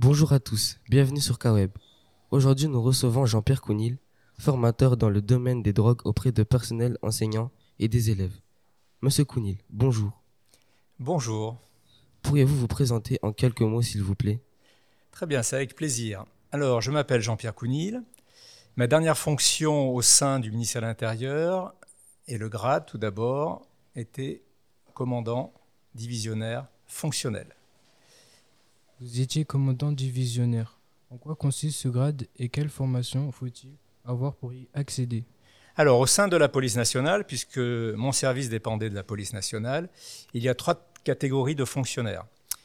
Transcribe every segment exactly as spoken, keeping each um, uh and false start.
Bonjour à tous, bienvenue sur K-Web. Aujourd'hui, nous recevons Jean-Pierre Counil, formateur dans le domaine des drogues auprès de personnels enseignants et des élèves. Monsieur Counil, bonjour. Bonjour. Pourriez-vous vous présenter en quelques mots, s'il vous plaît? Très bien, c'est avec plaisir. Alors, je m'appelle Jean-Pierre Counil. Ma dernière fonction au sein du ministère de l'Intérieur, et le grade tout d'abord, était commandant divisionnaire fonctionnel. Vous étiez commandant divisionnaire. En quoi consiste ce grade et quelle formation faut-il avoir pour y accéder? Alors, au sein de la police nationale, puisque mon service dépendait de la police nationale, il y a trois catégories de fonctionnaires.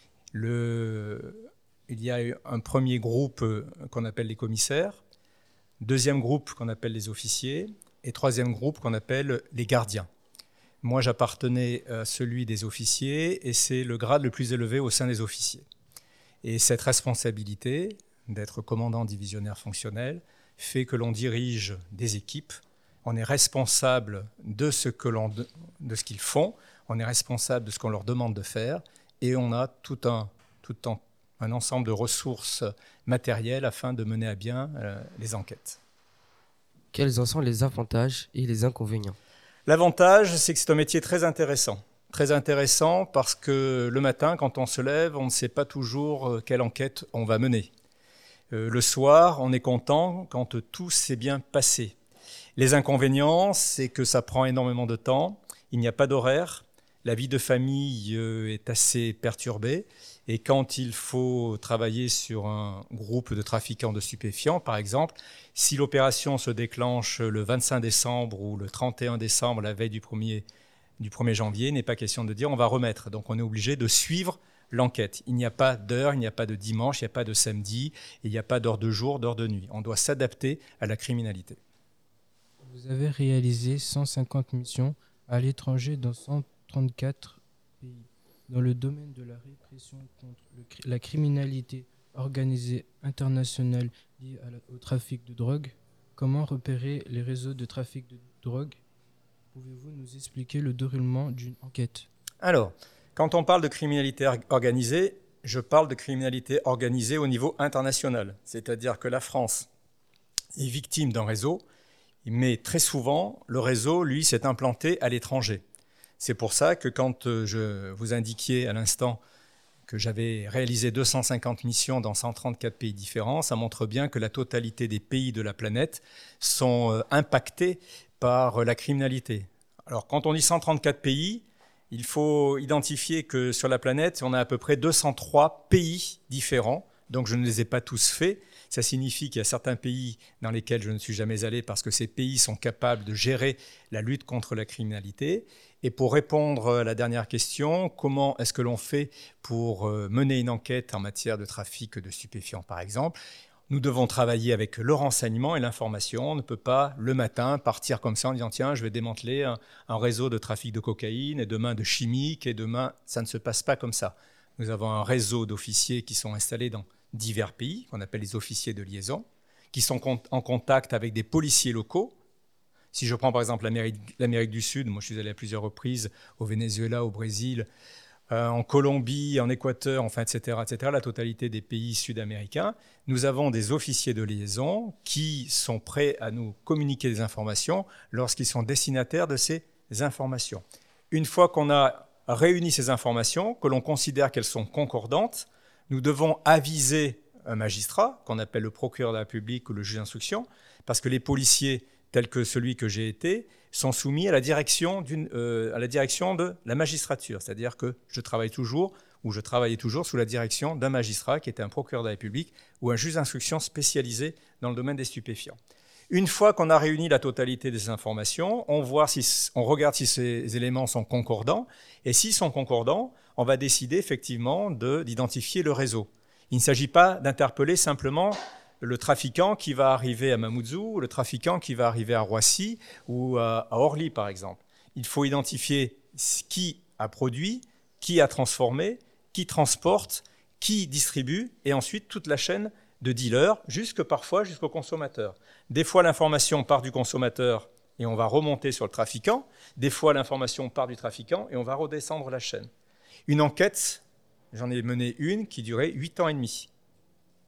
Le... Il y a un premier groupe qu'on appelle les commissaires, deuxième groupe qu'on appelle les officiers, et troisième groupe qu'on appelle les gardiens. Moi, j'appartenais à celui des officiers, et c'est le grade le plus élevé au sein des officiers. Et cette responsabilité d'être commandant divisionnaire fonctionnel fait que l'on dirige des équipes, on est responsable de ce que l'on, de ce qu'ils font, on est responsable de ce qu'on leur demande de faire, et on a tout un, tout un, un ensemble de ressources matérielles afin de mener à bien euh, les enquêtes. Quels en sont les avantages et les inconvénients? L'avantage, c'est que c'est un métier très intéressant. Très intéressant parce que le matin, quand on se lève, on ne sait pas toujours quelle enquête on va mener. Euh, le soir, on est content quand tout s'est bien passé. Les inconvénients, c'est que ça prend énormément de temps, il n'y a pas d'horaire, la vie de famille euh, est assez perturbée, et quand il faut travailler sur un groupe de trafiquants de stupéfiants, par exemple, si l'opération se déclenche le vingt-cinq décembre ou le trente et un décembre, la veille du premier du premier janvier, il n'est pas question de dire on va remettre. Donc on est obligé de suivre l'enquête. Il n'y a pas d'heure, il n'y a pas de dimanche, il n'y a pas de samedi, il n'y a pas d'heure de jour, d'heure de nuit. On doit s'adapter à la criminalité. Vous avez réalisé cent cinquante missions à l'étranger dans cent trente-quatre pays. Dans le domaine de la répression contre le, la criminalité organisée internationale liée à la, au trafic de drogue, comment repérer les réseaux de trafic de drogue? Pouvez-vous nous expliquer le déroulement d'une enquête? Alors, quand on parle de criminalité organisée, je parle de criminalité organisée au niveau international. C'est-à-dire que la France est victime d'un réseau, mais très souvent, le réseau, lui, s'est implanté à l'étranger. C'est pour ça que quand je vous indiquiez à l'instant que j'avais réalisé deux cent cinquante missions dans cent trente-quatre pays différents, ça montre bien que la totalité des pays de la planète sont impactés par la criminalité. Alors, quand on dit cent trente-quatre pays, il faut identifier que sur la planète, on a à peu près deux cent trois pays différents. Donc, je ne les ai pas tous faits. Ça signifie qu'il y a certains pays dans lesquels je ne suis jamais allé parce que ces pays sont capables de gérer la lutte contre la criminalité. Et pour répondre à la dernière question, comment est-ce que l'on fait pour mener une enquête en matière de trafic de stupéfiants, par exemple ? Nous devons travailler avec le renseignement et l'information. On ne peut pas, le matin, partir comme ça en disant « Tiens, je vais démanteler un, un réseau de trafic de cocaïne, et demain de chimique, et demain… » Ça ne se passe pas comme ça. Nous avons un réseau d'officiers qui sont installés dans divers pays, qu'on appelle les officiers de liaison, qui sont en contact avec des policiers locaux. Si je prends par exemple l'Amérique, l'Amérique du Sud, moi je suis allé à plusieurs reprises au Venezuela, au Brésil, Euh, en Colombie, en Équateur, enfin, et cetera, et cetera, la totalité des pays sud-américains, nous avons des officiers de liaison qui sont prêts à nous communiquer des informations lorsqu'ils sont destinataires de ces informations. Une fois qu'on a réuni ces informations, que l'on considère qu'elles sont concordantes, nous devons aviser un magistrat, qu'on appelle le procureur de la République ou le juge d'instruction, parce que les policiers, tels que celui que j'ai été, sont soumis à la direction, d'une, euh, à la direction de la magistrature. C'est-à-dire que je travaille toujours, ou je travaillais toujours sous la direction d'un magistrat qui était un procureur de la République ou un juge d'instruction spécialisé dans le domaine des stupéfiants. Une fois qu'on a réuni la totalité des informations, on, voit si, on regarde si ces éléments sont concordants, et s'ils sont concordants, on va décider effectivement de, d'identifier le réseau. Il ne s'agit pas d'interpeller simplement le trafiquant qui va arriver à Mamoudzou, ou le trafiquant qui va arriver à Roissy ou à Orly, par exemple. Il faut identifier qui a produit, qui a transformé, qui transporte, qui distribue, et ensuite toute la chaîne de dealers, jusque parfois jusqu'au consommateur. Des fois, l'information part du consommateur et on va remonter sur le trafiquant. Des fois, l'information part du trafiquant et on va redescendre la chaîne. Une enquête, j'en ai mené une qui durait huit ans et demi.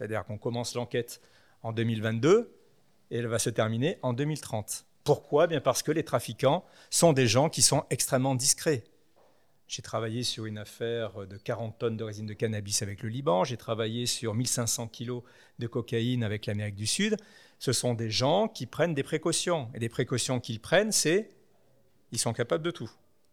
C'est-à-dire qu'on commence l'enquête en deux mille vingt-deux et elle va se terminer en deux mille trente. Pourquoi ? Bien parce que les trafiquants sont des gens qui sont extrêmement discrets. J'ai travaillé sur une affaire de quarante tonnes de résine de cannabis avec le Liban, j'ai travaillé sur mille cinq cents kilos de cocaïne avec l'Amérique du Sud. Ce sont des gens qui prennent des précautions. Et les précautions qu'ils prennent, c'est ils sont capables de tout.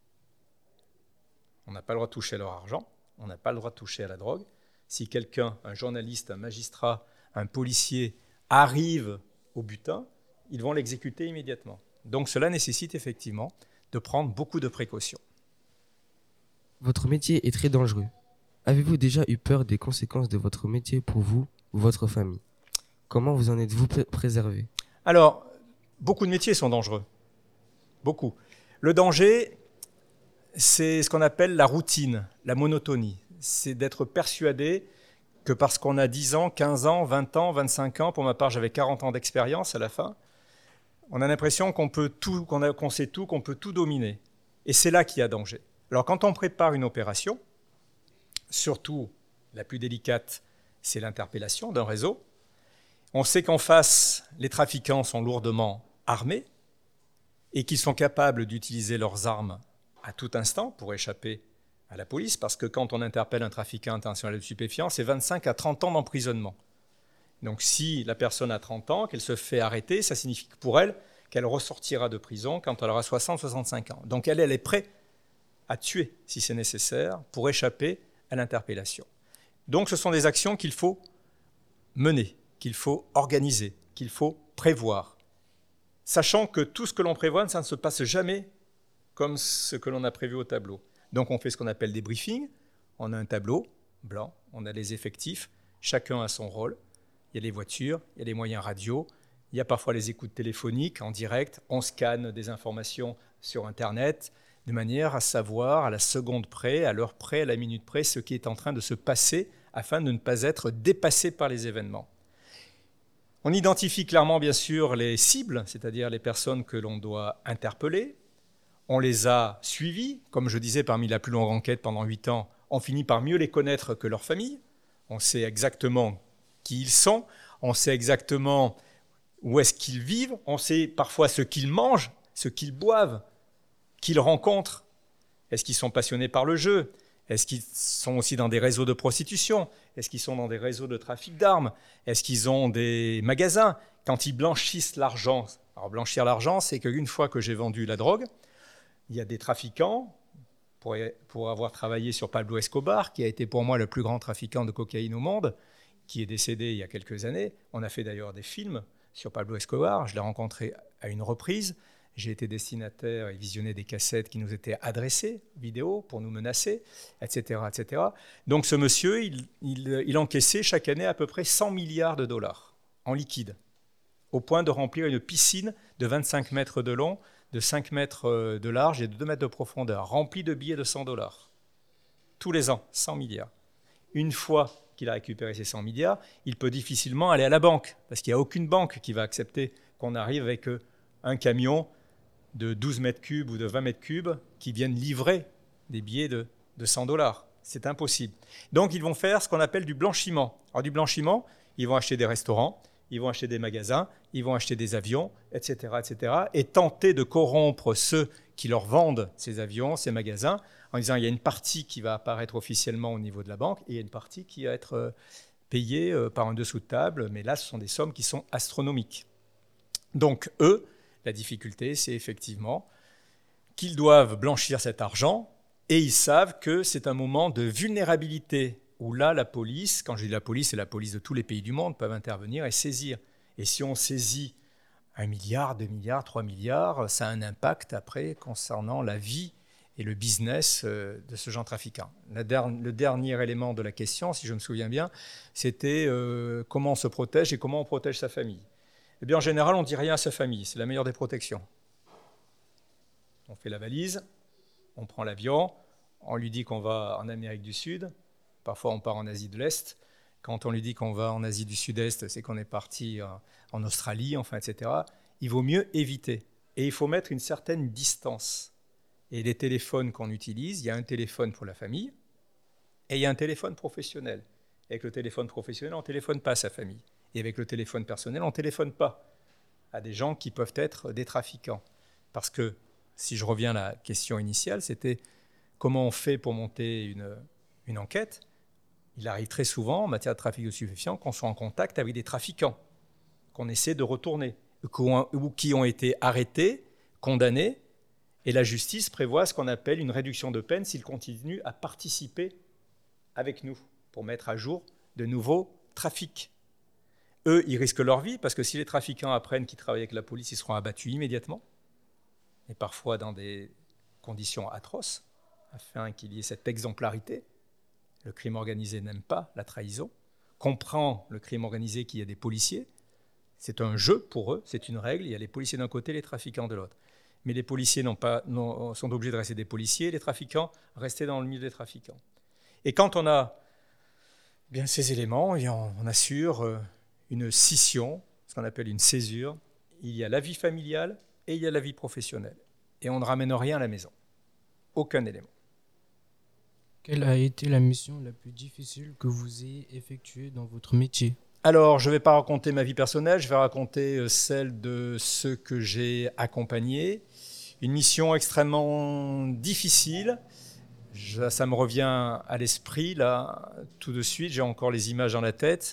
On n'a pas le droit de toucher à leur argent, on n'a pas le droit de toucher à la drogue. Si quelqu'un, un journaliste, un magistrat, un policier arrive au butin, ils vont l'exécuter immédiatement. Donc cela nécessite effectivement de prendre beaucoup de précautions. Votre métier est très dangereux. Avez-vous déjà eu peur des conséquences de votre métier pour vous ou votre famille ? Comment vous en êtes-vous pré- préservé ? Alors, beaucoup de métiers sont dangereux. Beaucoup. Le danger, c'est ce qu'on appelle la routine, la monotonie. C'est d'être persuadé que parce qu'on a dix ans, quinze ans, vingt ans, vingt-cinq ans, pour ma part j'avais quarante ans d'expérience à la fin, on a l'impression qu'on peut tout, qu'on, a, qu'on sait tout, qu'on peut tout dominer. Et c'est là qu'il y a danger. Alors quand on prépare une opération, surtout la plus délicate, c'est l'interpellation d'un réseau, on sait qu'en face, les trafiquants sont lourdement armés et qu'ils sont capables d'utiliser leurs armes à tout instant pour échapper à la police, parce que quand on interpelle un trafiquant international de stupéfiants, c'est vingt-cinq à trente ans d'emprisonnement. Donc si la personne a trente ans, qu'elle se fait arrêter, ça signifie que pour elle, qu'elle ressortira de prison quand elle aura soixante à soixante-cinq ans. Donc elle, elle est prête à tuer, si c'est nécessaire, pour échapper à l'interpellation. Donc ce sont des actions qu'il faut mener, qu'il faut organiser, qu'il faut prévoir, sachant que tout ce que l'on prévoit, ça ne se passe jamais comme ce que l'on a prévu au tableau. Donc on fait ce qu'on appelle des briefings, on a un tableau blanc, on a les effectifs, chacun a son rôle, il y a les voitures, il y a les moyens radio, il y a parfois les écoutes téléphoniques en direct, on scanne des informations sur Internet, de manière à savoir à la seconde près, à l'heure près, à la minute près, ce qui est en train de se passer afin de ne pas être dépassé par les événements. On identifie clairement, bien sûr, les cibles, c'est-à-dire les personnes que l'on doit interpeller. On les a suivis. Comme je disais, parmi la plus longue enquête pendant huit ans, on finit par mieux les connaître que leur famille. On sait exactement qui ils sont, on sait exactement où est-ce qu'ils vivent, on sait parfois ce qu'ils mangent, ce qu'ils boivent, qu'ils rencontrent. Est-ce qu'ils sont passionnés par le jeu ? Est-ce qu'ils sont aussi dans des réseaux de prostitution ? Est-ce qu'ils sont dans des réseaux de trafic d'armes ? Est-ce qu'ils ont des magasins ? Quand ils blanchissent l'argent, alors blanchir l'argent, c'est qu'une fois que j'ai vendu la drogue, il y a des trafiquants, pour, pour avoir travaillé sur Pablo Escobar, qui a été pour moi le plus grand trafiquant de cocaïne au monde, qui est décédé il y a quelques années. On a fait d'ailleurs des films sur Pablo Escobar, je l'ai rencontré à une reprise. J'ai été destinataire et visionné des cassettes qui nous étaient adressées, vidéo, pour nous menacer, et cetera, et cetera. Donc ce monsieur, il, il, il encaissait chaque année à peu près cent milliards de dollars en liquide, au point de remplir une piscine de vingt-cinq mètres de long, de cinq mètres de large et de deux mètres de profondeur, remplie de billets de cent dollars. Tous les ans, cent milliards. Une fois qu'il a récupéré ces cent milliards, il peut difficilement aller à la banque, parce qu'il n'y a aucune banque qui va accepter qu'on arrive avec un camion de douze mètres cubes ou de vingt mètres cubes qui viennent livrer des billets de, de cent dollars. C'est impossible. Donc, ils vont faire ce qu'on appelle du blanchiment. Alors, du blanchiment, ils vont acheter des restaurants, ils vont acheter des magasins, ils vont acheter des avions, et cetera, et cetera, et tenter de corrompre ceux qui leur vendent ces avions, ces magasins, en disant il y a une partie qui va apparaître officiellement au niveau de la banque et il y a une partie qui va être payée par un dessous de table, mais là, ce sont des sommes qui sont astronomiques. Donc, eux, la difficulté, c'est effectivement qu'ils doivent blanchir cet argent et ils savent que c'est un moment de vulnérabilité où là, la police, quand je dis la police, c'est la police de tous les pays du monde, peuvent intervenir et saisir. Et si on saisit un milliard, deux milliards, trois milliards, ça a un impact après concernant la vie et le business de ce genre trafiquant. La der- le dernier élément de la question, si je me souviens bien, c'était euh, comment on se protège et comment on protège sa famille. Eh bien, en général, on ne dit rien à sa famille. C'est la meilleure des protections. On fait la valise, on prend l'avion, on lui dit qu'on va en Amérique du Sud. Parfois, on part en Asie de l'Est. Quand on lui dit qu'on va en Asie du Sud-Est, c'est qu'on est parti en Australie, enfin, et cetera. Il vaut mieux éviter. Et il faut mettre une certaine distance. Et les téléphones qu'on utilise, il y a un téléphone pour la famille et il y a un téléphone professionnel. Avec le téléphone professionnel, on ne téléphone pas à sa famille. Et avec le téléphone personnel, on ne téléphone pas à des gens qui peuvent être des trafiquants. Parce que, si je reviens à la question initiale, c'était comment on fait pour monter une, une enquête. Il arrive très souvent, en matière de trafic de stupéfiants, qu'on soit en contact avec des trafiquants, qu'on essaie de retourner, ou qui ont été arrêtés, condamnés, et la justice prévoit ce qu'on appelle une réduction de peine s'ils continuent à participer avec nous, pour mettre à jour de nouveaux trafics. Eux, ils risquent leur vie, parce que si les trafiquants apprennent qu'ils travaillent avec la police, ils seront abattus immédiatement, et parfois dans des conditions atroces, afin qu'il y ait cette exemplarité. Le crime organisé n'aime pas la trahison, comprend le crime organisé qu'il y a des policiers, c'est un jeu pour eux, c'est une règle, il y a les policiers d'un côté, les trafiquants de l'autre. Mais les policiers n'ont pas, n'ont, sont obligés de rester des policiers, les trafiquants rester dans le milieu des trafiquants. Et quand on a bien ces éléments, et on, on assure une scission, ce qu'on appelle une césure, il y a la vie familiale et il y a la vie professionnelle. Et on ne ramène rien à la maison, aucun élément. Quelle a été la mission la plus difficile que vous ayez effectuée dans votre métier ? Alors, je ne vais pas raconter ma vie personnelle, je vais raconter celle de ceux que j'ai accompagnés. Une mission extrêmement difficile. Je, ça me revient à l'esprit, là, tout de suite, j'ai encore les images dans la tête,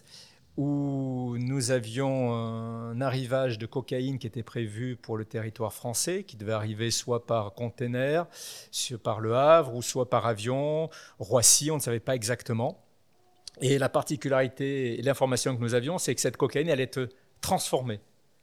où nous avions un arrivage de cocaïne qui était prévu pour le territoire français, qui devait arriver soit par container, soit par Le Havre, ou soit par avion, Roissy, on ne savait pas exactement. Et la particularité et l'information que nous avions, c'est que cette cocaïne allait être transformée.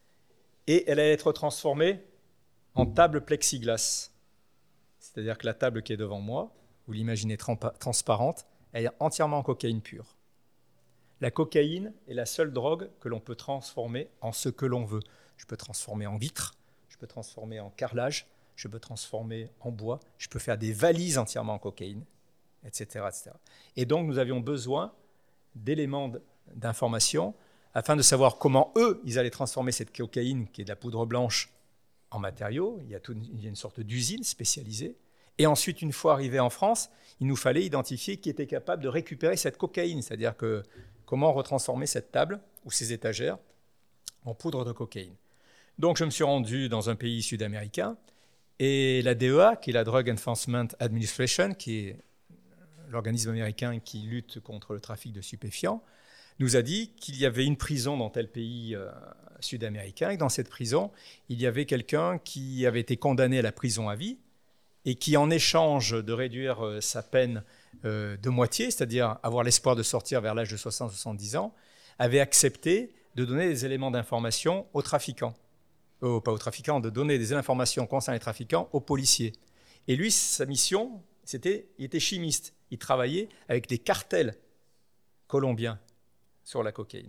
Et elle allait être transformée en table plexiglas. C'est-à-dire que la table qui est devant moi, vous l'imaginez transparente, elle est entièrement en cocaïne pure. La cocaïne est la seule drogue que l'on peut transformer en ce que l'on veut. Je peux transformer en vitre, je peux transformer en carrelage, je peux transformer en bois, je peux faire des valises entièrement en cocaïne, et cetera, et cetera. Et donc, nous avions besoin d'éléments d'information afin de savoir comment eux, ils allaient transformer cette cocaïne, qui est de la poudre blanche, en matériaux. Il y a, tout, il y a une sorte d'usine spécialisée. Et ensuite, une fois arrivé en France, il nous fallait identifier qui était capable de récupérer cette cocaïne, c'est-à-dire que comment retransformer cette table ou ces étagères en poudre de cocaïne. Donc, je me suis rendu dans un pays sud-américain et la D E A, qui est la Drug Enforcement Administration, qui est l'organisme américain qui lutte contre le trafic de stupéfiants, nous a dit qu'il y avait une prison dans tel pays euh, sud-américain et que dans cette prison, il y avait quelqu'un qui avait été condamné à la prison à vie et qui, en échange de réduire euh, sa peine euh, de moitié, c'est-à-dire avoir l'espoir de sortir vers l'âge de soixante à soixante-dix ans, avait accepté de donner des éléments d'information aux trafiquants. Euh, pas aux trafiquants, de donner des informations concernant les trafiquants aux policiers. Et lui, sa mission, c'était, il était chimiste. Il travaillait avec des cartels colombiens sur la cocaïne.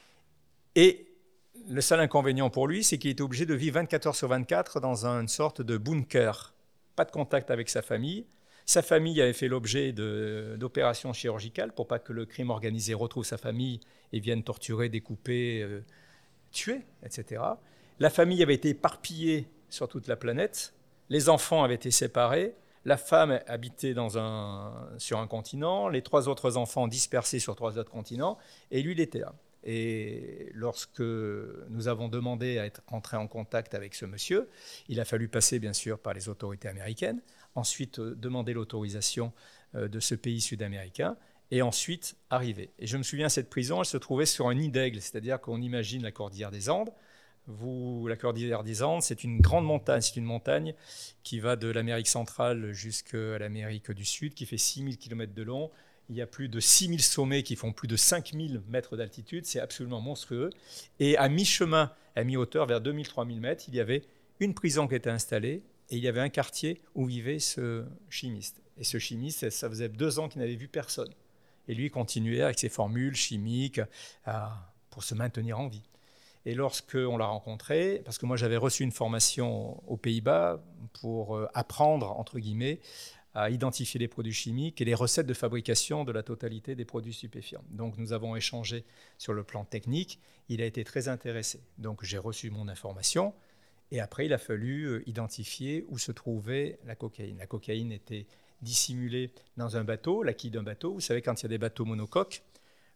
Et le seul inconvénient pour lui, c'est qu'il était obligé de vivre vingt-quatre heures sur vingt-quatre dans une sorte de bunker. Pas de contact avec sa famille. Sa famille avait fait l'objet de, d'opérations chirurgicales pour pas que le crime organisé retrouve sa famille et vienne torturer, découper, euh, tuer, et cetera. La famille avait été éparpillée sur toute la planète. Les enfants avaient été séparés. La femme habitait dans un, sur un continent, les trois autres enfants dispersés sur trois autres continents, et lui, il était là. Et lorsque nous avons demandé à être entrés en contact avec ce monsieur, il a fallu passer, bien sûr, par les autorités américaines, ensuite euh, demander l'autorisation euh, de ce pays sud-américain, et ensuite arriver. Et je me souviens, cette prison, elle se trouvait sur un nid d'aigle, c'est-à-dire qu'on imagine la cordillère des Andes. Vous, la cordillère des Andes, c'est une grande montagne, c'est une montagne qui va de l'Amérique centrale jusqu'à l'Amérique du Sud, qui fait six mille kilomètres de long. Il y a plus de six mille sommets qui font plus de cinq mille mètres d'altitude, c'est absolument monstrueux. Et à mi-chemin, à mi-hauteur, vers deux mille à trois mille mètres, il y avait une prison qui était installée et il y avait un quartier où vivait ce chimiste. Et ce chimiste, ça faisait deux ans qu'il n'avait vu personne. Et lui continuait avec ses formules chimiques à, pour se maintenir en vie. Et lorsqu'on l'a rencontré, parce que moi j'avais reçu une formation aux Pays-Bas pour apprendre, entre guillemets, à identifier les produits chimiques et les recettes de fabrication de la totalité des produits stupéfiants. Donc nous avons échangé sur le plan technique, il a été très intéressé. Donc j'ai reçu mon information et après il a fallu identifier où se trouvait la cocaïne. La cocaïne était dissimulée dans un bateau, la quille d'un bateau. Vous savez, quand il y a des bateaux monocoques,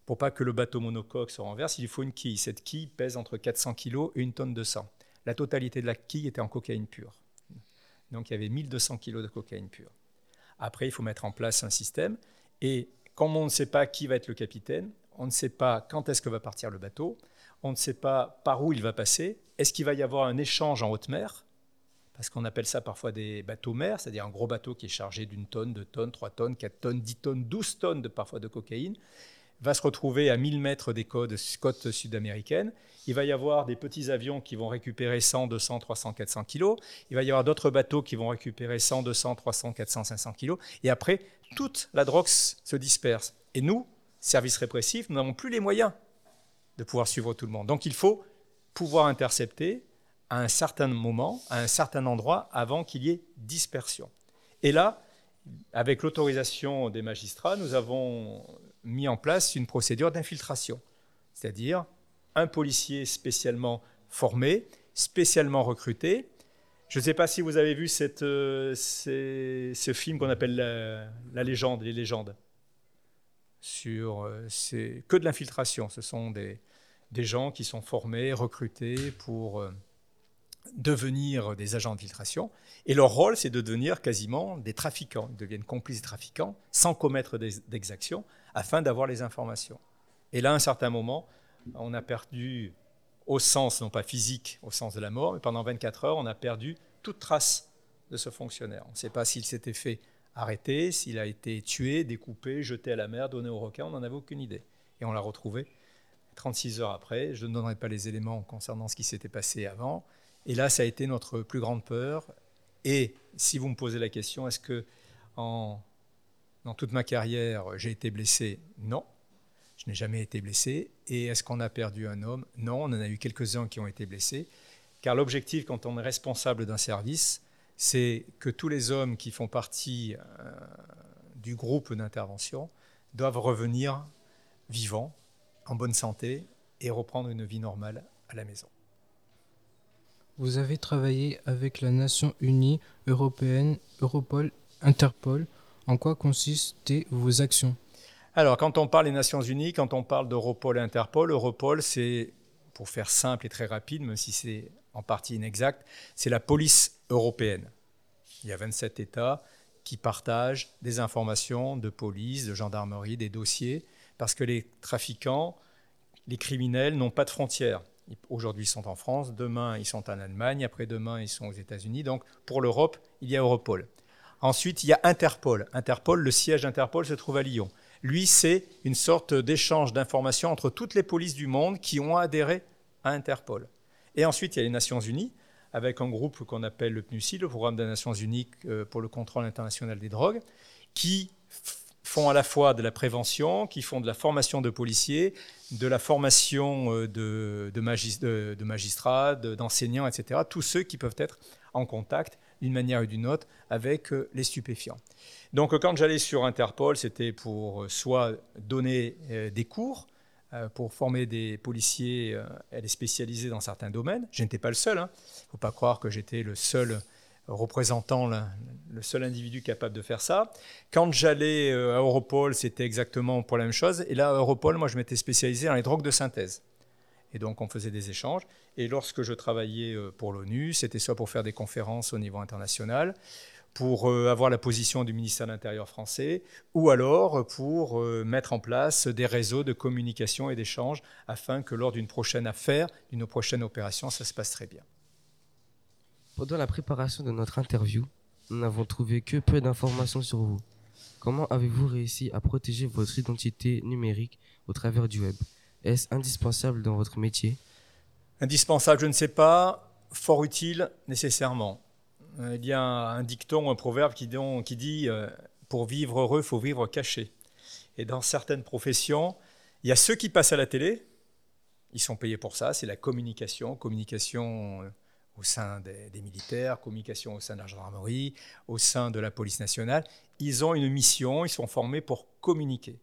Pour pas que le bateau monocoque se renverse, il faut une quille. Cette quille pèse entre quatre cents kilos et une tonne de sang. La totalité de la quille était en cocaïne pure. Donc il y avait mille deux cents kilos de cocaïne pure. Après, il faut mettre en place un système. Et comme on ne sait pas qui va être le capitaine, on ne sait pas quand est-ce que va partir le bateau, on ne sait pas par où il va passer, est-ce qu'il va y avoir un échange en haute mer, parce qu'on appelle ça parfois des bateaux-mers, c'est-à-dire un gros bateau qui est chargé d'une tonne, deux tonnes, trois tonnes, quatre tonnes, dix tonnes, douze tonnes de, parfois de cocaïne, va se retrouver à mille mètres des côtes, côtes sud-américaines. Il va y avoir des petits avions qui vont récupérer cent, deux cents, trois cents, quatre cents kilos. Il va y avoir d'autres bateaux qui vont récupérer cent, deux cents, trois cents, quatre cents, cinq cents kilos. Et après, toute la drogue se disperse. Et nous, services répressifs, nous n'avons plus les moyens de pouvoir suivre tout le monde. Donc il faut pouvoir intercepter à un certain moment, à un certain endroit, avant qu'il y ait dispersion. Et là, avec l'autorisation des magistrats, nous avons mis en place une procédure d'infiltration, c'est-à-dire un policier spécialement formé, spécialement recruté. Je ne sais pas si vous avez vu cette, euh, ce film qu'on appelle la, la légende, les légendes. Sur, euh, c'est que de l'infiltration. Ce sont des, des gens qui sont formés, recrutés pour euh, devenir des agents d'infiltration. Et leur rôle, c'est de devenir quasiment des trafiquants. Ils deviennent complices des trafiquants sans commettre des, d'exactions afin d'avoir les informations. Et là, à un certain moment, on a perdu, au sens, non pas physique, au sens de la mort, mais pendant vingt-quatre heures, on a perdu toute trace de ce fonctionnaire. On ne sait pas s'il s'était fait arrêter, s'il a été tué, découpé, jeté à la mer, donné au requin, on n'en avait aucune idée. Et on l'a retrouvé trente-six heures après. Je ne donnerai pas les éléments concernant ce qui s'était passé avant. Et là, ça a été notre plus grande peur. Et si vous me posez la question, est-ce que en, dans toute ma carrière, j'ai été blessé? Non, je n'ai jamais été blessé. Et est-ce qu'on a perdu un homme? Non, on en a eu quelques-uns qui ont été blessés. Car l'objectif, quand on est responsable d'un service, c'est que tous les hommes qui font partie euh, du groupe d'intervention doivent revenir vivants, en bonne santé, et reprendre une vie normale à la maison. Vous avez travaillé avec la Nations Unies européenne, Europol, Interpol. En quoi consistaient vos actions? Alors, quand on parle des Nations Unies, quand on parle d'Europol et Interpol, Europol, c'est, pour faire simple et très rapide, même si c'est en partie inexact, c'est la police européenne. Il y a vingt-sept États qui partagent des informations de police, de gendarmerie, des dossiers, parce que les trafiquants, les criminels n'ont pas de frontières. Aujourd'hui, ils sont en France, demain, ils sont en Allemagne, après-demain, ils sont aux États-Unis. Donc, pour l'Europe, il y a Europol. Ensuite, il y a Interpol. Interpol, le siège d'Interpol se trouve à Lyon. Lui, c'est une sorte d'échange d'informations entre toutes les polices du monde qui ont adhéré à Interpol. Et ensuite, il y a les Nations Unies, avec un groupe qu'on appelle le P N U C I, le Programme des Nations Unies pour le contrôle international des drogues, qui font à la fois de la prévention, qui font de la formation de policiers, de la formation de, de, magis, de, de magistrats, de, d'enseignants, et cetera. Tous ceux qui peuvent être en contact d'une manière ou d'une autre avec les stupéfiants. Donc quand j'allais sur Interpol, c'était pour soit donner des cours, pour former des policiers, elle est spécialisée dans certains domaines. Je n'étais pas le seul. Il hein. ne faut pas croire que j'étais le seul représentant, le seul individu capable de faire ça. Quand j'allais à Europol, c'était exactement pour la même chose. Et là, à Europol, moi, je m'étais spécialisé dans les drogues de synthèse. Et donc, on faisait des échanges. Et lorsque je travaillais pour l'ONU, c'était soit pour faire des conférences au niveau international, pour avoir la position du ministère de l'Intérieur français, ou alors pour mettre en place des réseaux de communication et d'échange afin que lors d'une prochaine affaire, d'une prochaine opération, ça se passe très bien. Pendant la préparation de notre interview, nous n'avons trouvé que peu d'informations sur vous. Comment avez-vous réussi à protéger votre identité numérique au travers du web? Est-ce indispensable dans votre métier? Indispensable, je ne sais pas. Fort utile, nécessairement. Il y a un dicton, un proverbe qui, don, qui dit euh, « pour vivre heureux, il faut vivre caché ». Et dans certaines professions, il y a ceux qui passent à la télé, ils sont payés pour ça, c'est la communication, communication au sein des, des militaires, communication au sein de la gendarmerie, au sein de la police nationale. Ils ont une mission, ils sont formés pour communiquer.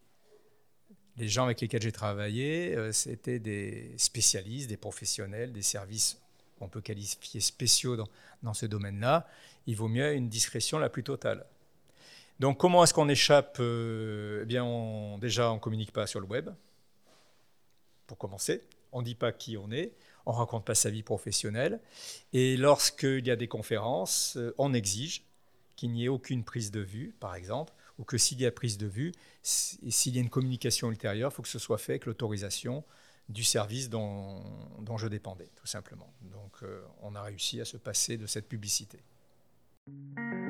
Les gens avec lesquels j'ai travaillé, euh, c'était des spécialistes, des professionnels, des services on peut qualifier spéciaux dans, dans ce domaine-là, il vaut mieux une discrétion la plus totale. Donc comment est-ce qu'on échappe? Eh bien, on, déjà, on ne communique pas sur le web. pour commencer. On ne dit pas qui on est, on ne raconte pas sa vie professionnelle. Et lorsqu'il y a des conférences, on exige qu'il n'y ait aucune prise de vue, par exemple, ou que s'il y a prise de vue, s'il y a une communication ultérieure, il faut que ce soit fait avec l'autorisation du service dont, dont je dépendais, tout simplement. Donc, euh, on a réussi à se passer de cette publicité.